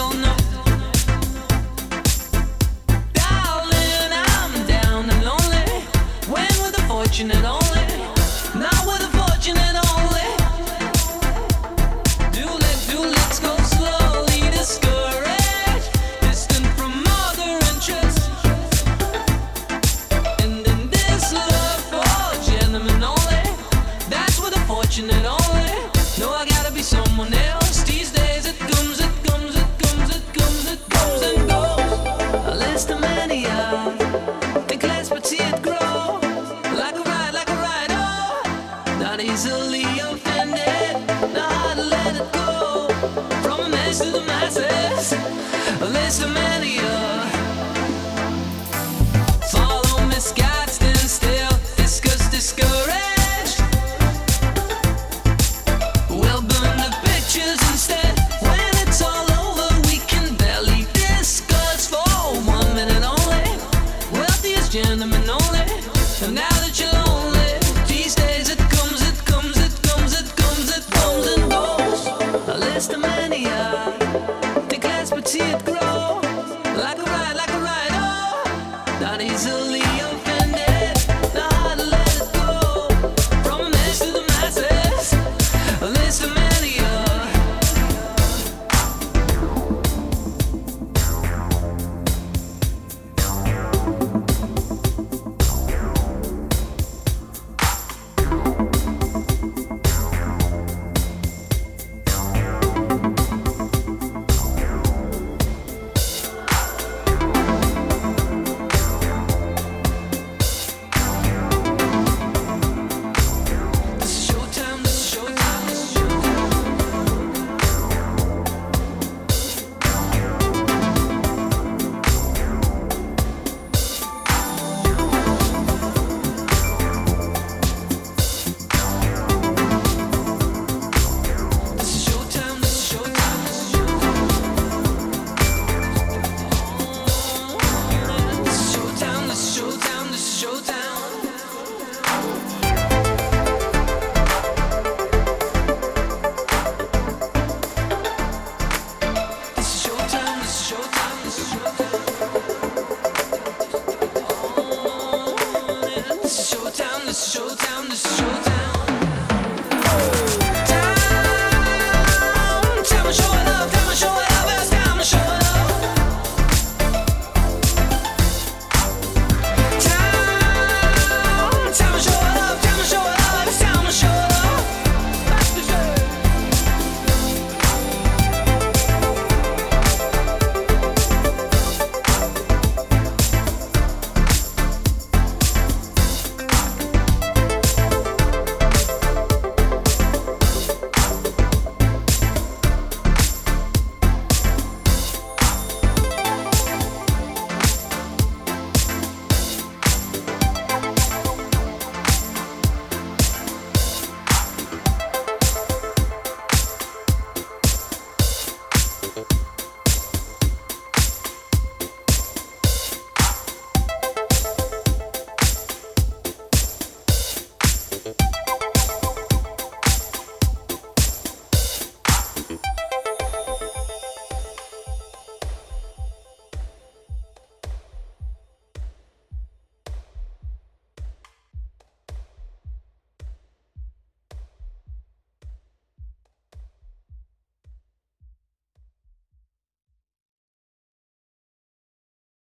don't know. Darling, I'm down and lonely. When with the fortunate only, not with the fortunate only. Do let's go slowly, discouraged, distant from other interests. And in this love for gentlemen only, that's with the fortunate only. No, I gotta be someone else. These days it comes, it comes, it comes, it comes, it comes and goes. A list of many I think less but see it grow. Like a ride, oh, not easily offended. Not hard to let it go. From a mess to the masses. A list of many